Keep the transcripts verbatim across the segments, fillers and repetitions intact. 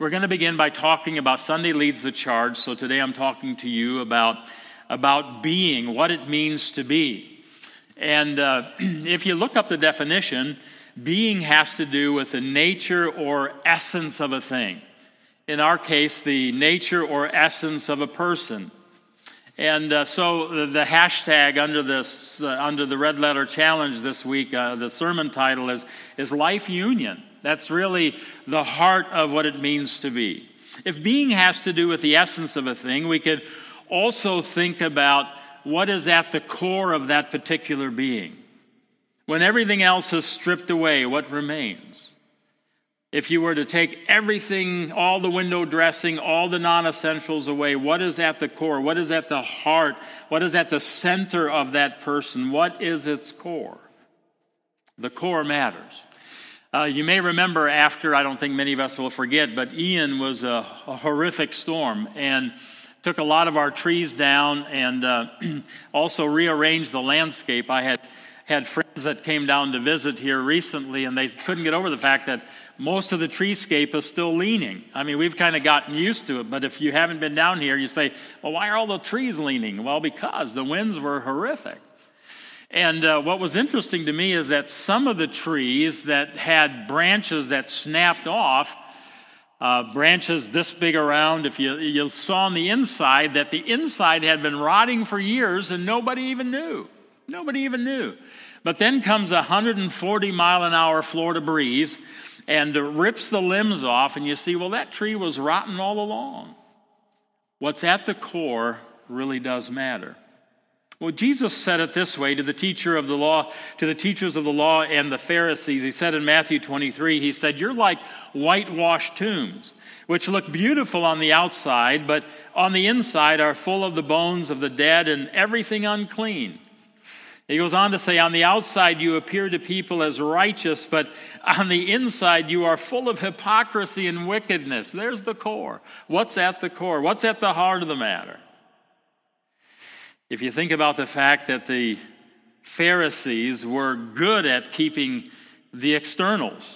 We're going to begin by talking about Sunday leads the charge. So today I'm talking to you about, about being, what it means to be. And uh, if you look up the definition, being has to do with the nature or essence of a thing. In our case, the nature or essence of a person. And uh, so the, the hashtag under this, uh, under the Red Letter Challenge this week, uh, the sermon title is, is Life Union. That's really the heart of what it means to be. If being has to do with the essence of a thing, we could also think about what is at the core of that particular being. When everything else is stripped away, what remains? If you were to take everything, all the window dressing, all the non-essentials away, what is at the core? What is at the heart? What is at the center of that person? What is its core? The core matters. Uh, you may remember after, I don't think many of us will forget, but Ian was a, a horrific storm and took a lot of our trees down and uh, also rearranged the landscape. I had had friends that came down to visit here recently, and they couldn't get over the fact that most of the treescape is still leaning. I mean, we've kind of gotten used to it, but if you haven't been down here, you say, well, why are all the trees leaning? Well, because the winds were horrific. And uh, what was interesting to me is that some of the trees that had branches that snapped off, uh, branches this big around, if you, you saw on the inside, that the inside had been rotting for years and nobody even knew. Nobody even knew. But then comes a one hundred forty mile an hour Florida breeze and rips the limbs off, and you see, well, that tree was rotten all along. What's at the core really does matter. Well, Jesus said it this way to the teacher of the law, to the teachers of the law and the Pharisees. He said in Matthew twenty-three, he said, you're like whitewashed tombs, which look beautiful on the outside, but on the inside are full of the bones of the dead and everything unclean. He goes on to say, on the outside you appear to people as righteous, but on the inside you are full of hypocrisy and wickedness. There's the core. What's at the core? What's at the heart of the matter? If you think about the fact that the Pharisees were good at keeping the externals,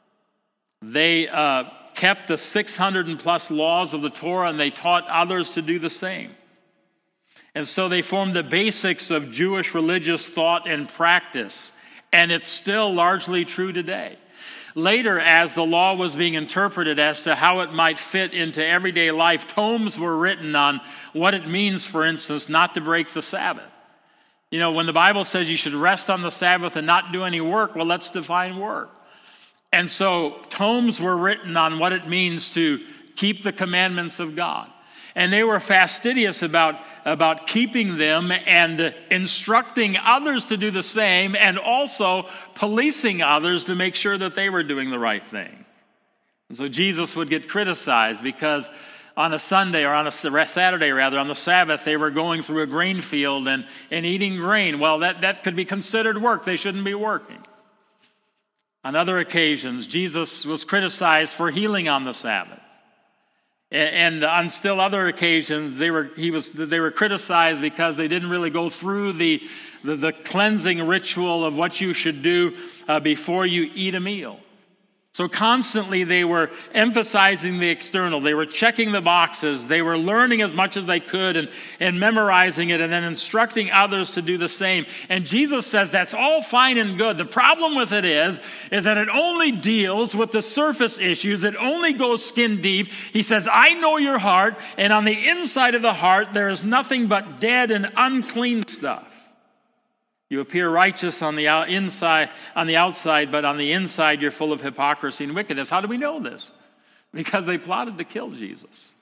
they uh, kept the six hundred plus laws of the Torah, and they taught others to do the same. And so they formed the basics of Jewish religious thought and practice, and it's still largely true today. Later, as the law was being interpreted as to how it might fit into everyday life, tomes were written on what it means, for instance, not to break the Sabbath. You know, when the Bible says you should rest on the Sabbath and not do any work, well, let's define work. And so tomes were written on what it means to keep the commandments of God. And they were fastidious about, about keeping them and instructing others to do the same, and also policing others to make sure that they were doing the right thing. And so Jesus would get criticized because on a Sunday, or on a Saturday rather, on the Sabbath, they were going through a grain field and, and eating grain. Well, that, that could be considered work. They shouldn't be working. On other occasions, Jesus was criticized for healing on the Sabbath. And on still other occasions, they were he was they were criticized because they didn't really go through the the, the cleansing ritual of what you should do uh, before you eat a meal. So constantly they were emphasizing the external. They were checking the boxes. They were learning as much as they could and, and memorizing it and then instructing others to do the same. And Jesus says that's all fine and good. The problem with it is, is that it only deals with the surface issues. It only goes skin deep. He says, I know your heart, and on the inside of the heart there is nothing but dead and unclean stuff. You appear righteous on the out, inside, on the outside, but on the inside you're full of hypocrisy and wickedness. How do we know this? Because they plotted to kill Jesus.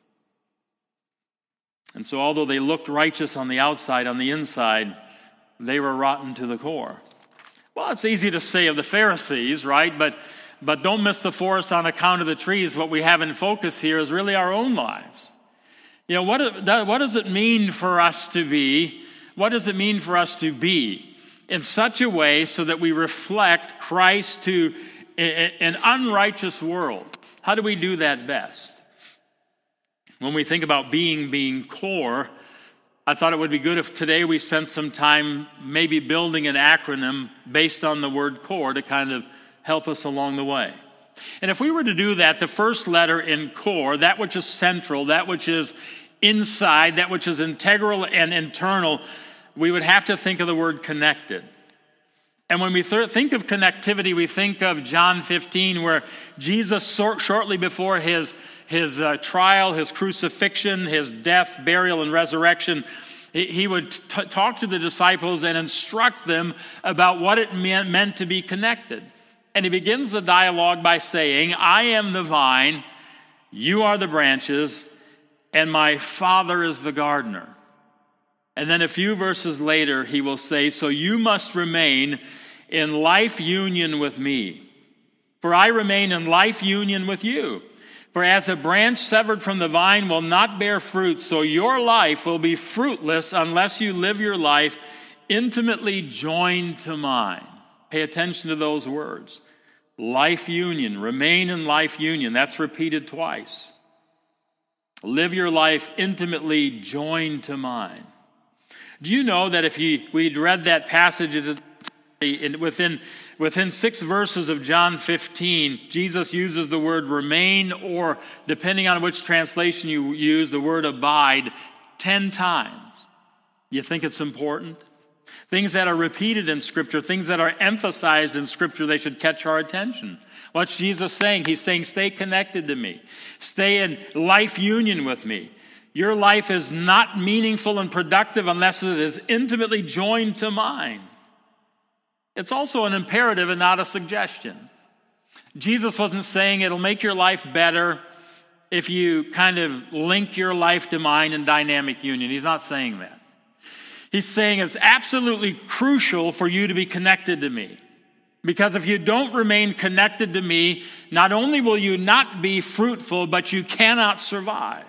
And so although they looked righteous on the outside, on the inside, they were rotten to the core. Well, it's easy to say of the Pharisees, right? But, but don't miss the forest on account of the trees. What we have in focus here is really our own lives. You know, what, what does it mean for us to be? What does it mean for us to be in such a way so that we reflect Christ to an unrighteous world? How do we do that best? When we think about being, being core, I thought it would be good if today we spent some time maybe building an acronym based on the word core to kind of help us along the way. And if we were to do that, the first letter in core, that which is central, that which is inside, that which is integral and internal, we would have to think of the word connected. And when we th- think of connectivity, we think of John fifteen, where Jesus, so- shortly before his, his uh, trial, his crucifixion, his death, burial, and resurrection, he, he would t- talk to the disciples and instruct them about what it meant, meant to be connected. And he begins the dialogue by saying, I am the vine, you are the branches, and my Father is the gardener. And then a few verses later, he will say, so you must remain in life union with me, for I remain in life union with you. For as a branch severed from the vine will not bear fruit, so your life will be fruitless unless you live your life intimately joined to mine. Pay attention to those words. Life union, remain in life union. That's repeated twice. Live your life intimately joined to mine. Do you know that if you, we'd read that passage within, within six verses of John fifteen, Jesus uses the word remain, or depending on which translation you use, the word abide, ten times. You think it's important? Things that are repeated in Scripture, things that are emphasized in Scripture, they should catch our attention. What's Jesus saying? He's saying, stay connected to me. Stay in life union with me. Your life is not meaningful and productive unless it is intimately joined to mine. It's also an imperative and not a suggestion. Jesus wasn't saying it'll make your life better if you kind of link your life to mine in dynamic union. He's not saying that. He's saying it's absolutely crucial for you to be connected to me. Because if you don't remain connected to me, not only will you not be fruitful, but you cannot survive.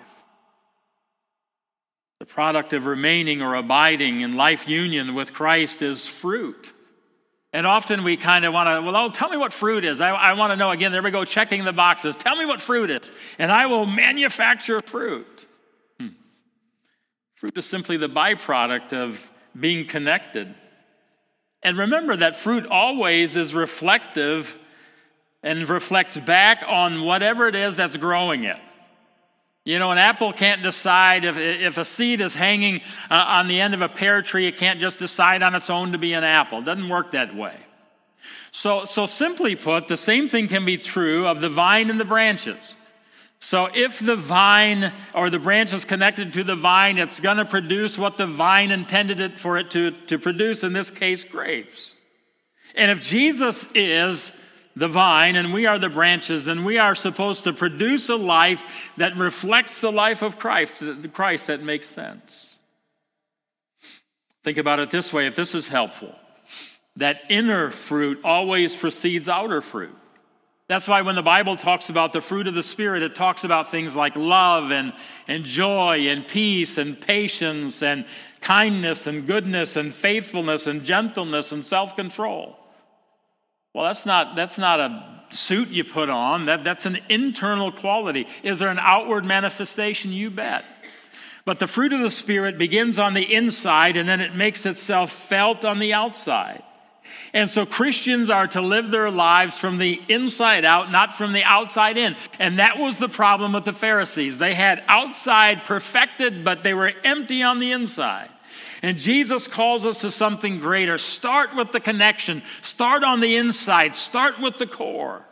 The product of remaining or abiding in life union with Christ is fruit. And often we kind of want to, well, oh, tell me what fruit is. I, I want to know, again, there we go, checking the boxes. Tell me what fruit is, and I will manufacture fruit. Hmm. Fruit is simply the byproduct of being connected. And remember that fruit always is reflective and reflects back on whatever it is that's growing it. You know, an apple can't decide if, if a seed is hanging uh, on the end of a pear tree, it can't just decide on its own to be an apple. It doesn't work that way. So, so simply put, the same thing can be true of the vine and the branches. So if the vine or the branch is connected to the vine, it's going to produce what the vine intended it for it to, to produce, in this case, grapes. And if Jesus is the vine and we are the branches, then we are supposed to produce a life that reflects the life of Christ, the Christ that makes sense. Think about it this way, if this is helpful, that inner fruit always precedes outer fruit. That's why when the Bible talks about the fruit of the Spirit, it talks about things like love and, and joy and peace and patience and kindness and goodness and faithfulness and gentleness and self-control. Well, that's not, that's not a suit you put on. That, that's an internal quality. Is there an outward manifestation? You bet. But the fruit of the Spirit begins on the inside, and then it makes itself felt on the outside. And so Christians are to live their lives from the inside out, not from the outside in. And that was the problem with the Pharisees. They had outside perfected, but they were empty on the inside. And Jesus calls us to something greater. Start with the connection. Start on the inside. Start with the core.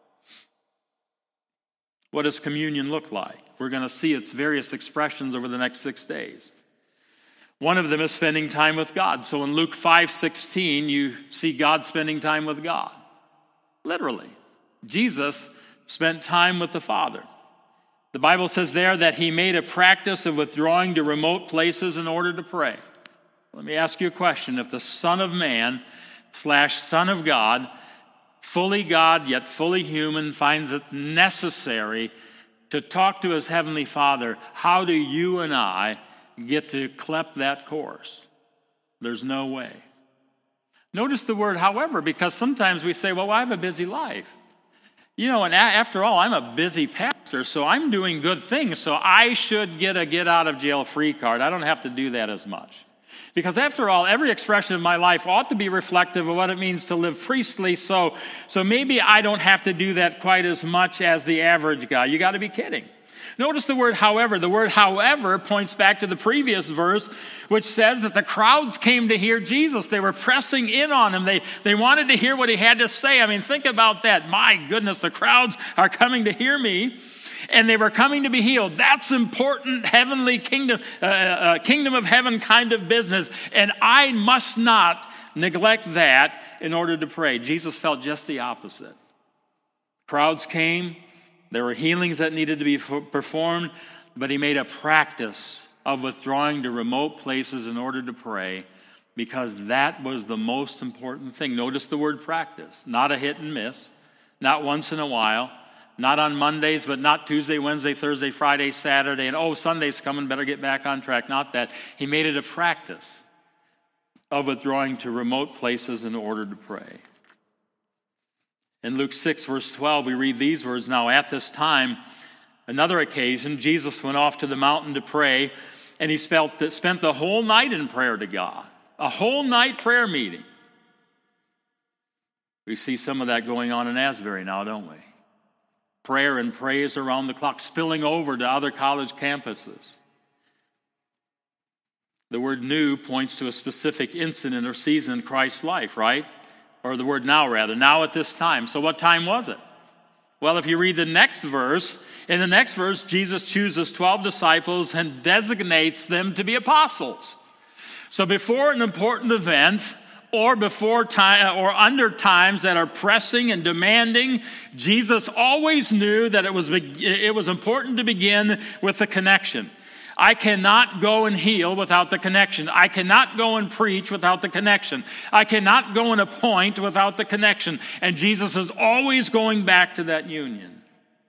What does communion look like? We're going to see its various expressions over the next six days. One of them is spending time with God. So in Luke five sixteen, you see God spending time with God. Literally. Jesus spent time with the Father. The Bible says there that he made a practice of withdrawing to remote places in order to pray. Let me ask you a question. If the Son of Man slash Son of God, fully God yet fully human, finds it necessary to talk to his heavenly Father, how do you and I get to clep that course? There's no way. Notice the word however, because sometimes we say, well, I have a busy life. You know, and a- after all, I'm a busy pastor, so I'm doing good things, so I should get a get out of jail free card. I don't have to do that as much. Because after all, every expression of my life ought to be reflective of what it means to live priestly, so, so maybe I don't have to do that quite as much as the average guy. You got to be kidding. Notice the word however. The word however points back to the previous verse, which says that the crowds came to hear Jesus. They were pressing in on him. They, they wanted to hear what he had to say. I mean, think about that. My goodness, the crowds are coming to hear me. And they were coming to be healed. That's important heavenly kingdom, uh, uh, kingdom of heaven kind of business. And I must not neglect that in order to pray. Jesus felt just the opposite. Crowds came. There were healings that needed to be performed. But he made a practice of withdrawing to remote places in order to pray, because that was the most important thing. Notice the word practice. Not a hit and miss. Not once in a while. Not on Mondays, but not Tuesday, Wednesday, Thursday, Friday, Saturday, and oh, Sunday's coming, better get back on track. Not that. He made it a practice of withdrawing to remote places in order to pray. In Luke six, verse twelve, we read these words, "Now at this time, another occasion, Jesus went off to the mountain to pray, and he spent the whole night in prayer to God." A whole night prayer meeting. We see some of that going on in Asbury now, don't we? Prayer and praise around the clock, spilling over to other college campuses. The word new points to a specific incident or season in Christ's life, right? Or the word now, rather. Now at this time. So what time was it? Well, if you read the next verse, in the next verse, Jesus chooses twelve disciples and designates them to be apostles. So before an important event, or before time, or under times that are pressing and demanding, Jesus always knew that it was, it was important to begin with the connection. I cannot go and heal without the connection. I cannot go and preach without the connection. I cannot go and appoint without the connection. And Jesus is always going back to that union.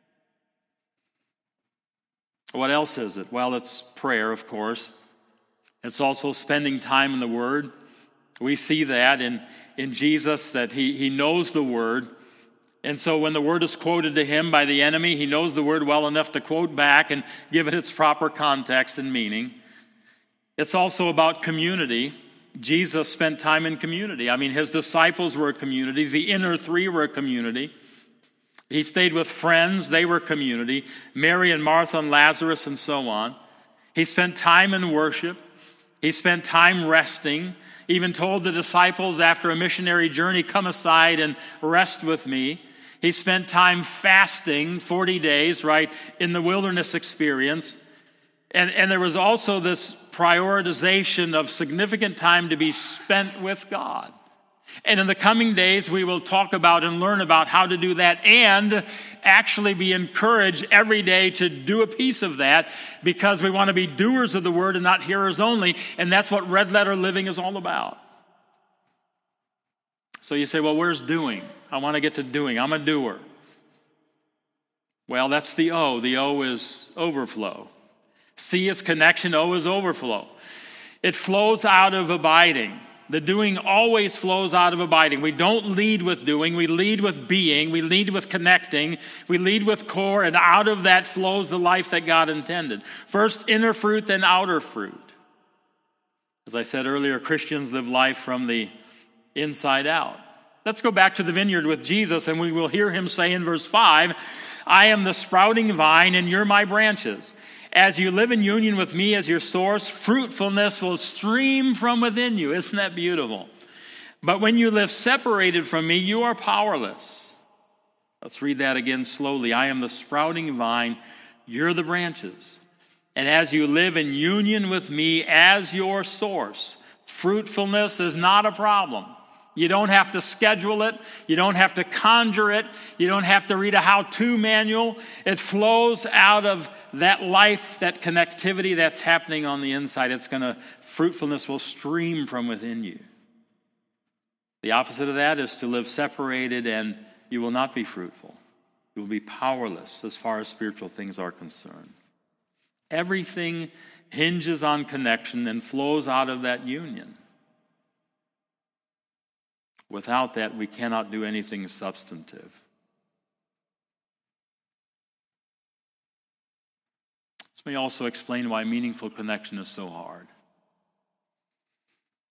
What else is it? Well, it's prayer, of course. It's also spending time in the Word. We see that in, in Jesus, that he, he knows the Word. And so when the Word is quoted to him by the enemy, he knows the Word well enough to quote back and give it its proper context and meaning. It's also about community. Jesus spent time in community. I mean, his disciples were a community. The inner three were a community. He stayed with friends. They were community. Mary and Martha and Lazarus and so on. He spent time in worship. He spent time resting. Even told the disciples after a missionary journey, "Come aside and rest with me." He spent time fasting, forty days, right, in the wilderness experience. And, and there was also this prioritization of significant time to be spent with God. And in the coming days, we will talk about and learn about how to do that and actually be encouraged every day to do a piece of that, because we want to be doers of the word and not hearers only. And that's what red letter living is all about. So you say, well, where's doing? I want to get to doing. I'm a doer. Well, that's the O. The O is overflow. C is connection. O is overflow. It flows out of abiding. The doing always flows out of abiding. We don't lead with doing. We lead with being. We lead with connecting. We lead with core, and out of that flows the life that God intended. First inner fruit, then outer fruit. As I said earlier, Christians live life from the inside out. Let's go back to the vineyard with Jesus, and we will hear him say in verse five, "I am the sprouting vine, and you're my branches. As you live in union with me as your source, fruitfulness will stream from within you." Isn't that beautiful? "But when you live separated from me, you are powerless." Let's read that again slowly. "I am the sprouting vine, you're the branches. And as you live in union with me as your source, fruitfulness is not a problem. You don't have to schedule it. You don't have to conjure it. You don't have to read a how-to manual. It flows out of that life, that connectivity that's happening on the inside. It's going to, fruitfulness will stream from within you. The opposite of that is to live separated, and you will not be fruitful. You will be powerless as far as spiritual things are concerned. Everything hinges on connection and flows out of that union. Without that, we cannot do anything substantive. This may also explain why meaningful connection is so hard.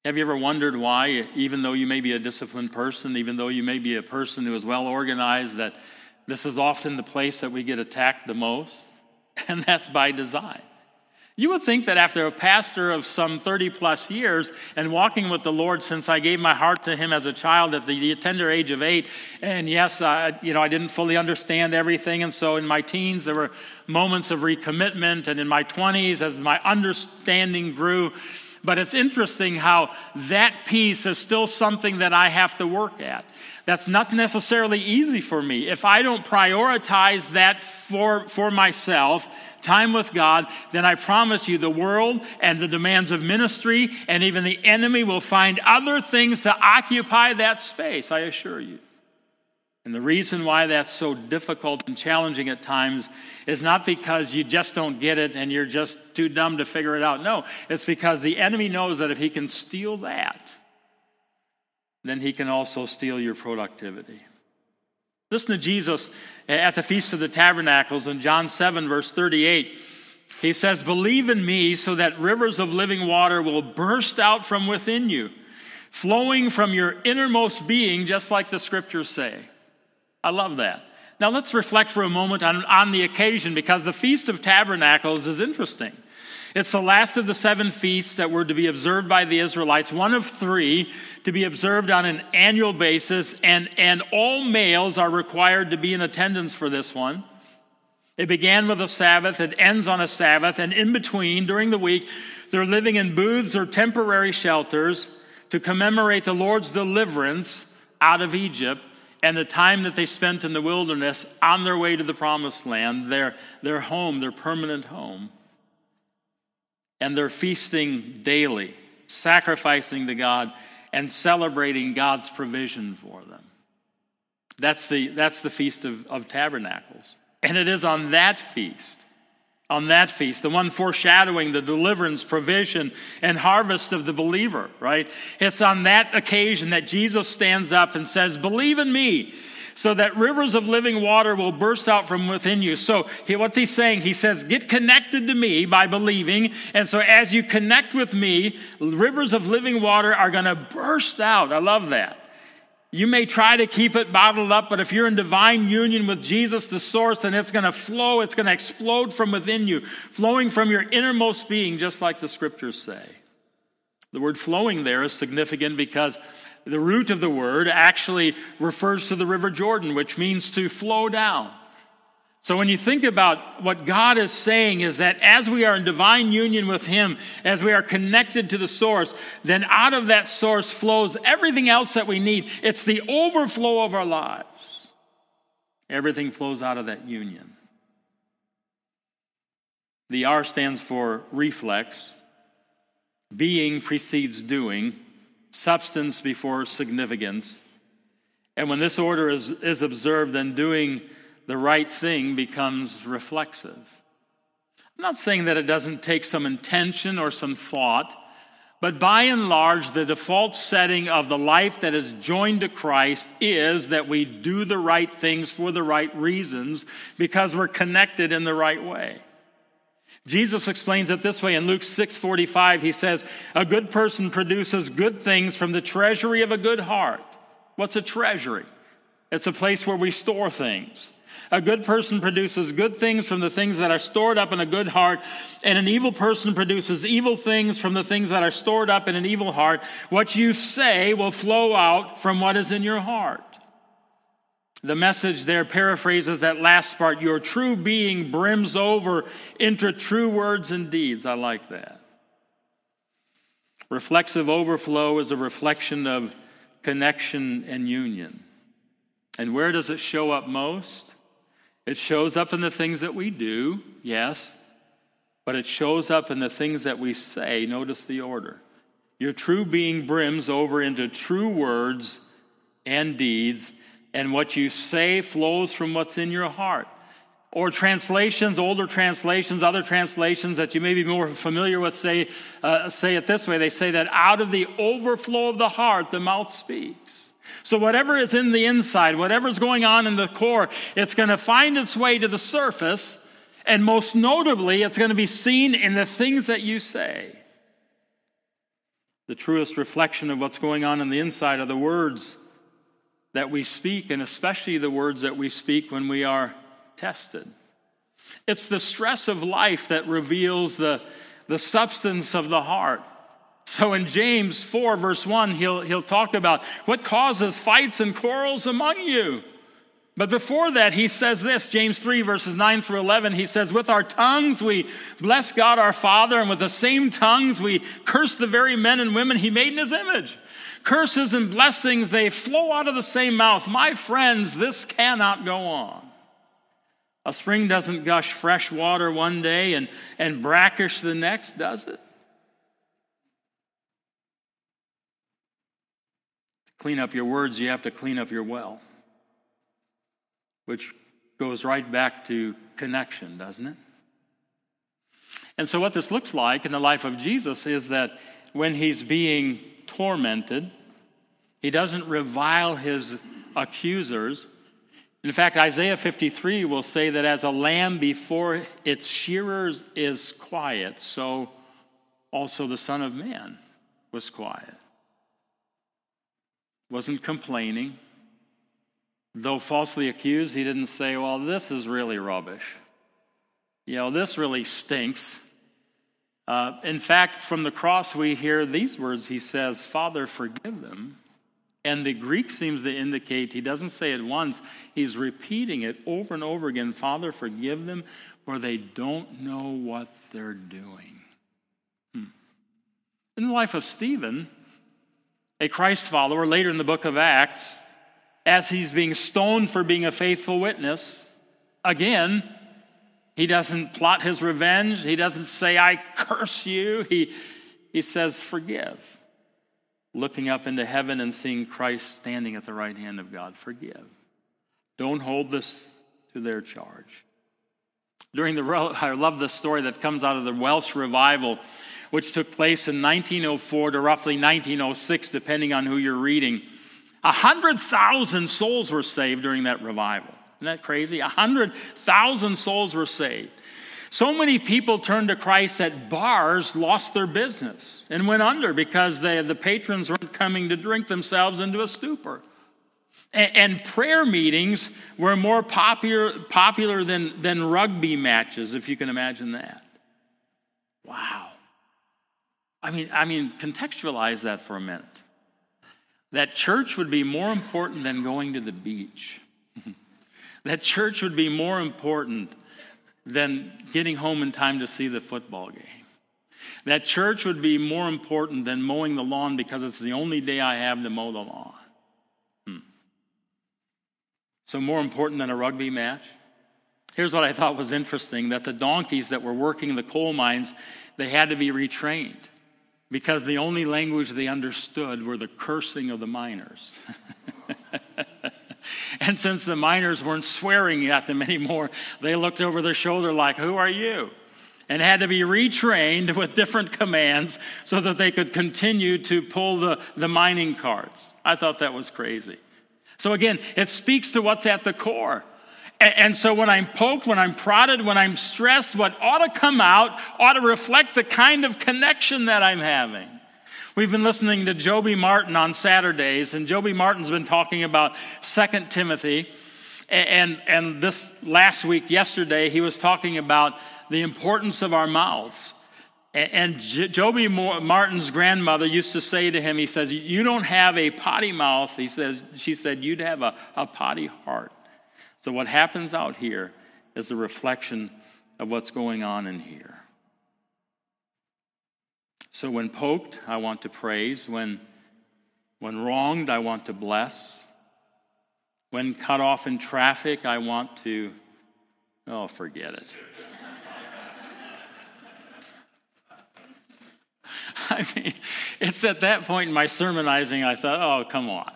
Have you ever wondered why, even though you may be a disciplined person, even though you may be a person who is well organized, that this is often the place that we get attacked the most? And that's by design. You would think that after a pastor of some thirty plus years and walking with the Lord since I gave my heart to him as a child at the tender age of eight, and yes, I, you know, I didn't fully understand everything, and so in my teens there were moments of recommitment, and in my twenties as my understanding grew. But it's interesting how that piece is still something that I have to work at. That's not necessarily easy for me. If I don't prioritize that for, for myself, time with God, then I promise you the world and the demands of ministry and even the enemy will find other things to occupy that space, I assure you. And the reason why that's so difficult and challenging at times is not because you just don't get it and you're just too dumb to figure it out. No, it's because the enemy knows that if he can steal that, then he can also steal your productivity. Listen to Jesus at the Feast of the Tabernacles in John seven, verse thirty-eight. He says, "Believe in me so that rivers of living water will burst out from within you, flowing from your innermost being, just like the scriptures say." I love that. Now let's reflect for a moment on, on the occasion, because the Feast of Tabernacles is interesting. It's the last of the seven feasts that were to be observed by the Israelites, one of three to be observed on an annual basis, and, and all males are required to be in attendance for this one. It began with a Sabbath, it ends on a Sabbath, and in between, during the week, they're living in booths or temporary shelters to commemorate the Lord's deliverance out of Egypt and the time that they spent in the wilderness on their way to the promised land, their, their home, their permanent home. And they're feasting daily, sacrificing to God, and celebrating God's provision for them. That's the, that's the Feast of, of Tabernacles. And it is on that feast, on that feast, the one foreshadowing the deliverance, provision, and harvest of the believer, right? It's on that occasion that Jesus stands up and says, "Believe in me, so that rivers of living water will burst out from within you." So he, what's he saying? He says, get connected to me by believing. And so as you connect with me, rivers of living water are going to burst out. I love that. You may try to keep it bottled up, but if you're in divine union with Jesus, the source, then it's going to flow. It's going to explode from within you, flowing from your innermost being, just like the scriptures say. The word flowing there is significant because the root of the word actually refers to the River Jordan, which means to flow down. So when you think about what God is saying is that as we are in divine union with him, as we are connected to the source, then out of that source flows everything else that we need. It's the overflow of our lives. Everything flows out of that union. The R stands for reflex. Being precedes doing. Substance before significance. And when this order is, is observed, then doing the right thing becomes reflexive. I'm not saying that it doesn't take some intention or some thought, but by and large, the default setting of the life that is joined to Christ is that we do the right things for the right reasons because we're connected in the right way. Jesus explains it this way in Luke six forty-five. He says, "A good person produces good things from the treasury of a good heart." What's a treasury? It's a place where we store things. A good person produces good things from the things that are stored up in a good heart, and an evil person produces evil things from the things that are stored up in an evil heart. What you say will flow out from what is in your heart. The Message there paraphrases that last part. Your true being brims over into true words and deeds. I like that. Reflexive overflow is a reflection of connection and union. And where does it show up most? It shows up in the things that we do, yes, but it shows up in the things that we say. Notice the order. Your true being brims over into true words and deeds, and what you say flows from what's in your heart. Or translations, older translations, other translations that you may be more familiar with say, uh, say it this way. They say that out of the overflow of the heart, the mouth speaks. So whatever is in the inside, whatever's going on in the core, it's going to find its way to the surface, and most notably, it's going to be seen in the things that you say. The truest reflection of what's going on in the inside are the words that we speak, and especially the words that we speak when we are tested. It's the stress of life that reveals the, the substance of the heart. So in James four, verse one, he'll, he'll talk about what causes fights and quarrels among you. But before that, he says this, James three, verses nine through eleven, he says, with our tongues we bless God our Father, and with the same tongues we curse the very men and women he made in his image. Curses and blessings, they flow out of the same mouth. My friends, this cannot go on. A spring doesn't gush fresh water one day and, and brackish the next, does it? To clean up your words, you have to clean up your well, which goes right back to connection, doesn't it? And so what this looks like in the life of Jesus is that when he's being tormented, he doesn't revile his accusers. In fact, Isaiah fifty-three will say that as a lamb before its shearers is quiet, so also the Son of Man was quiet. Wasn't complaining. Though falsely accused, he didn't say, well, this is really rubbish. You know, this really stinks. Uh, in fact, from the cross, we hear these words. He says, Father, forgive them. And the Greek seems to indicate, he doesn't say it once, he's repeating it over and over again. Father, forgive them, for they don't know what they're doing. Hmm. In the life of Stephen, a Christ follower, later in the book of Acts, as he's being stoned for being a faithful witness, again, he doesn't plot his revenge. He doesn't say, I curse you. He, he says, forgive. Looking up into heaven and seeing Christ standing at the right hand of God, forgive. Don't hold this to their charge. During the, I love the story that comes out of the Welsh revival, which took place in nineteen oh four to roughly nineteen oh six, depending on who you're reading. A hundred thousand souls were saved during that revival. Isn't that crazy? A hundred thousand souls were saved. So many people turned to Christ that bars lost their business and went under because they, the patrons weren't coming to drink themselves into a stupor. And, and prayer meetings were more popular, popular than, than rugby matches, if you can imagine that. Wow. I mean, I mean, contextualize that for a minute. That church would be more important than going to the beach. That church would be more important than getting home in time to see the football game. That church would be more important than mowing the lawn because it's the only day I have to mow the lawn. Hmm. So more important than a rugby match? Here's what I thought was interesting, that the donkeys that were working the coal mines, they had to be retrained because the only language they understood were the cursing of the miners. And since the miners weren't swearing at them anymore, they looked over their shoulder like, who are you? And had to be retrained with different commands so that they could continue to pull the, the mining carts. I thought that was crazy. So again, it speaks to what's at the core. And, and so when I'm poked, when I'm prodded, when I'm stressed, what ought to come out ought to reflect the kind of connection that I'm having. We've been listening to Joby Martin on Saturdays, and Joby Martin's been talking about Second Timothy. And, and this last week, yesterday, he was talking about the importance of our mouths. And, and Joby Martin's grandmother used to say to him, he says, you don't have a potty mouth. He says, she said, you'd have a, a potty heart. So what happens out here is a reflection of what's going on in here. So when poked, I want to praise. When, when wronged, I want to bless. When cut off in traffic, I want to, oh, forget it. I mean, it's at that point in my sermonizing, I thought, oh, come on.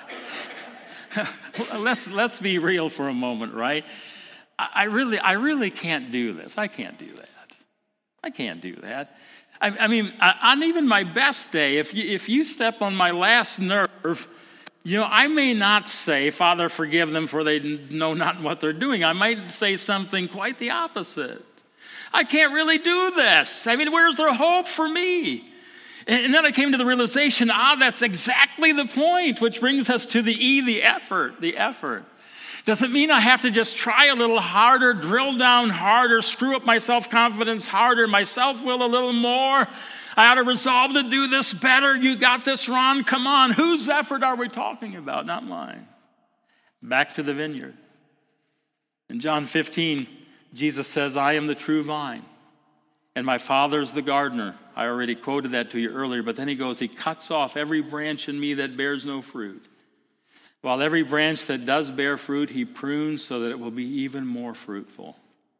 let's, let's be real for a moment, right? I really, I really can't do this. I can't do that. I can't do that. I, I mean, on even my best day, if you, if you step on my last nerve, you know, I may not say, Father, forgive them for they know not what they're doing. I might say something quite the opposite. I can't really do this. I mean, where's their hope for me? And then I came to the realization, ah, that's exactly the point, which brings us to the E, the effort, the effort. Does it mean I have to just try a little harder, drill down harder, screw up my self-confidence harder, my self-will a little more? I ought to resolve to do this better. You got this, Ron. Come on. Whose effort are we talking about? Not mine. Back to the vineyard. In John fifteen, Jesus says, I am the true vine, and my Father is the gardener. I already quoted that to you earlier, but then he goes, he cuts off every branch in me that bears no fruit. While every branch that does bear fruit, he prunes so that it will be even more fruitful.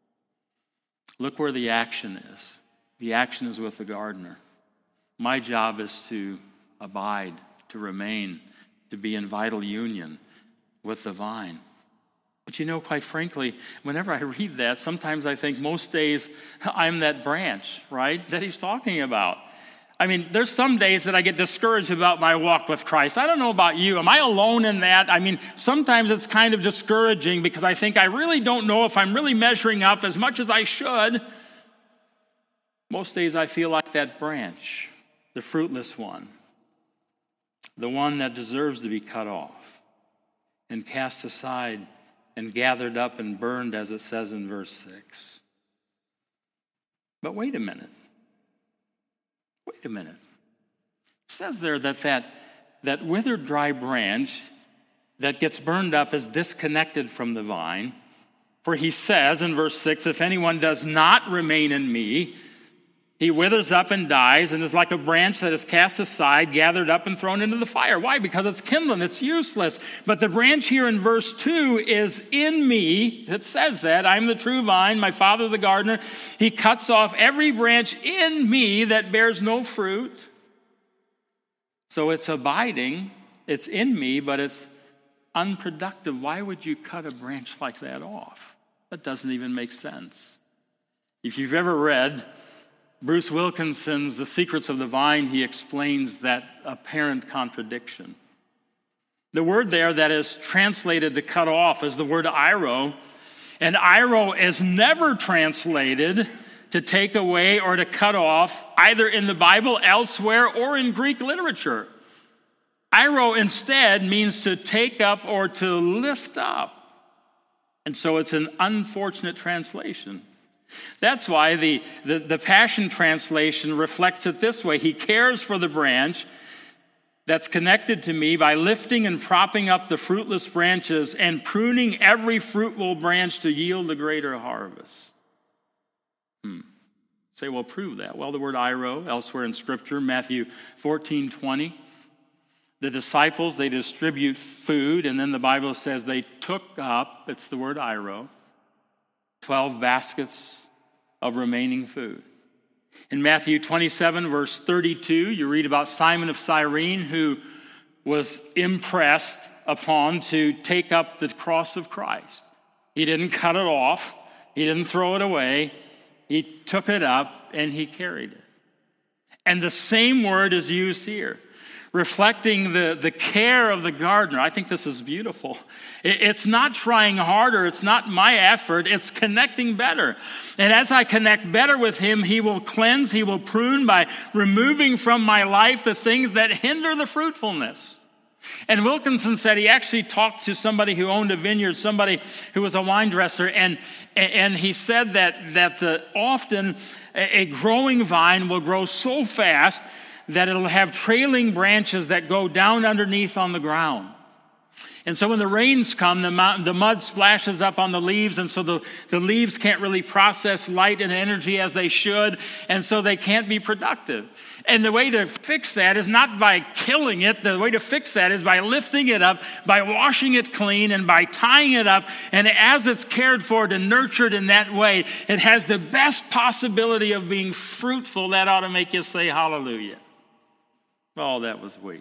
Look where the action is. The action is with the gardener. My job is to abide, to remain, to be in vital union with the vine. But you know, quite frankly, whenever I read that, sometimes I think most days I'm that branch, right, that he's talking about. I mean, there's some days that I get discouraged about my walk with Christ. I don't know about you. Am I alone in that? I mean, sometimes it's kind of discouraging because I think I really don't know if I'm really measuring up as much as I should. Most days I feel like that branch, the fruitless one, the one that deserves to be cut off and cast aside and gathered up and burned, as it says in verse six. But wait a minute. Wait a minute. It says there that that, that withered dry branch that gets burned up is disconnected from the vine. For he says in verse six, if anyone does not remain in me, he withers up and dies and is like a branch that is cast aside, gathered up and thrown into the fire. Why? Because it's kindling, it's useless. But the branch here in verse two is in me. It says that. I'm the true vine, my Father the gardener. He cuts off every branch in me that bears no fruit. So it's abiding, it's in me, but it's unproductive. Why would you cut a branch like that off? That doesn't even make sense. If you've ever read Bruce Wilkinson's The Secrets of the Vine, he explains that apparent contradiction. The word there that is translated to cut off is the word airo, and airo is never translated to take away or to cut off, either in the Bible, elsewhere, or in Greek literature. Airo instead means to take up or to lift up. And so it's an unfortunate translation. That's why the, the, the Passion Translation reflects it this way. He cares for the branch that's connected to me by lifting and propping up the fruitless branches and pruning every fruitful branch to yield a greater harvest. Hmm. Say, well, prove that. Well, the word airo, elsewhere in Scripture, Matthew fourteen twenty. The disciples, they distribute food, and then the Bible says they took up, it's the word airo, twelve baskets of remaining food. In Matthew twenty-seven, verse thirty-two, you read about Simon of Cyrene, who was impressed upon to take up the cross of Christ. He didn't cut it off. He didn't throw it away. He took it up and he carried it. And the same word is used here, reflecting the, the care of the gardener. I think this is beautiful. It, it's not trying harder. It's not my effort. It's connecting better. And as I connect better with him, he will cleanse, he will prune by removing from my life the things that hinder the fruitfulness. And Wilkinson said he actually talked to somebody who owned a vineyard, somebody who was a wine dresser, and, and he said that, that the, often a growing vine will grow so fast that it'll have trailing branches that go down underneath on the ground. And so when the rains come, the, mud, the mud splashes up on the leaves, and so the, the leaves can't really process light and energy as they should, and so they can't be productive. And the way to fix that is not by killing it. The way to fix that is by lifting it up, by washing it clean, and by tying it up. And as it's cared for and nurtured in that way, it has the best possibility of being fruitful. That ought to make you say hallelujah. Oh, that was weak.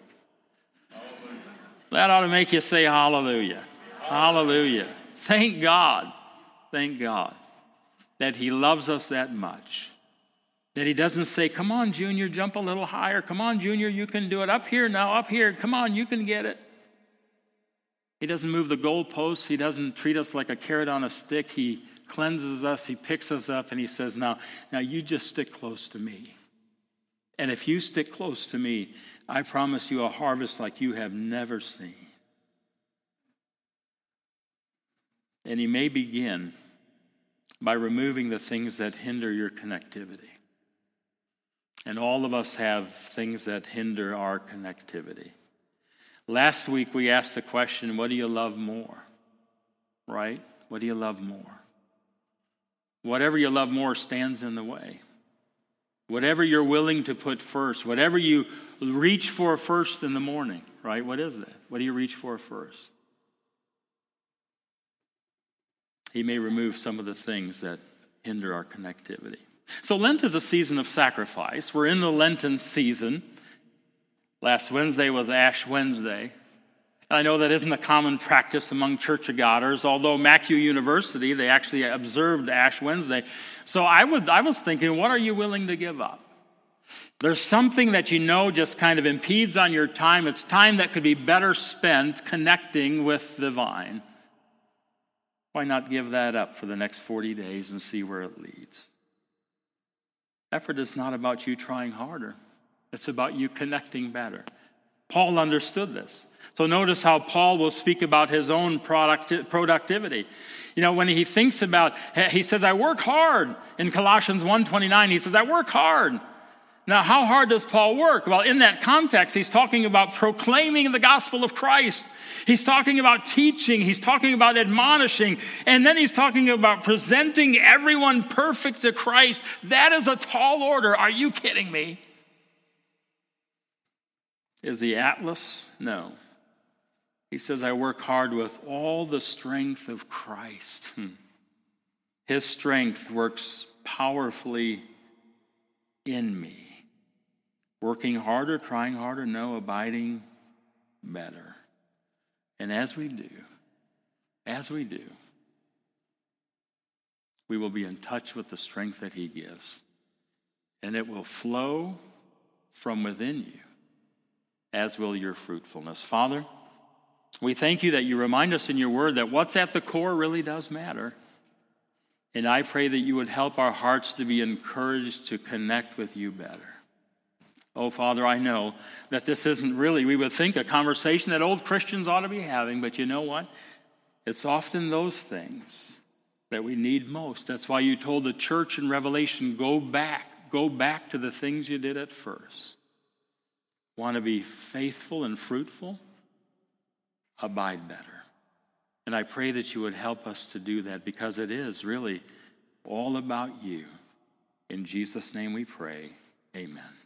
That ought to make you say hallelujah. Hallelujah. Thank God. Thank God that he loves us that much. That he doesn't say, come on, Junior, jump a little higher. Come on, Junior, you can do it. Up here now, up here. Come on, you can get it. He doesn't move the goalposts. He doesn't treat us like a carrot on a stick. He cleanses us. He picks us up, and he says, now, now you just stick close to me. And if you stick close to me, I promise you a harvest like you have never seen. And he may begin by removing the things that hinder your connectivity. And all of us have things that hinder our connectivity. Last week we asked the question, what do you love more? Right? What do you love more? Whatever you love more stands in the way. Whatever you're willing to put first, whatever you reach for first in the morning, right? What is that? What do you reach for first? He may remove some of the things that hinder our connectivity. So Lent is a season of sacrifice. We're in the Lenten season. Last Wednesday was Ash Wednesday. I know that isn't a common practice among Church of Godders, although Mackay University, they actually observed Ash Wednesday. So I would, I was thinking, what are you willing to give up? There's something that you know just kind of impedes on your time. It's time that could be better spent connecting with the vine. Why not give that up for the next forty days and see where it leads? Effort is not about you trying harder. It's about you connecting better. Paul understood this. So notice how Paul will speak about his own product, productivity. You know, when he thinks about, he says, I work hard. In Colossians one twenty-nine, he says, I work hard. Now, how hard does Paul work? Well, in that context, he's talking about proclaiming the gospel of Christ. He's talking about teaching. He's talking about admonishing. And then he's talking about presenting everyone perfect to Christ. That is a tall order. Are you kidding me? Is he Atlas? No. He says, I work hard with all the strength of Christ. Hmm. His strength works powerfully in me. Working harder, trying harder, no, abiding better. And as we do, as we do, we will be in touch with the strength that he gives. And it will flow from within you, as will your fruitfulness. Father, we thank you that you remind us in your word that what's at the core really does matter. And I pray that you would help our hearts to be encouraged to connect with you better. Oh, Father, I know that this isn't really, we would think, a conversation that old Christians ought to be having, but you know what? It's often those things that we need most. That's why you told the church in Revelation, go back, go back to the things you did at first. Want to be faithful and fruitful? Abide better. And I pray that you would help us to do that, because it is really all about you. In Jesus' name we pray, amen.